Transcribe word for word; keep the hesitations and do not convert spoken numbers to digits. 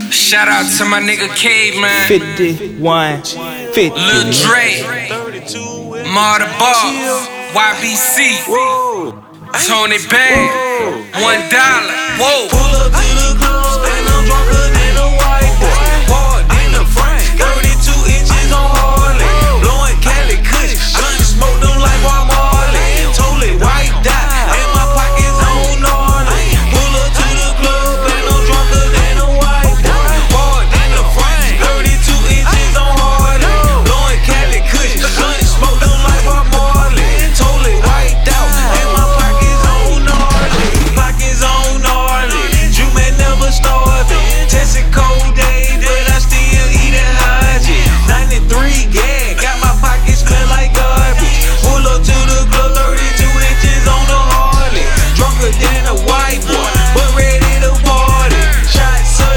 Shout out to my nigga Caveman, fifty-one, fifty. Lil Dre, Marta Boss, Y B C, Tony Bang, one dollar. Whoa.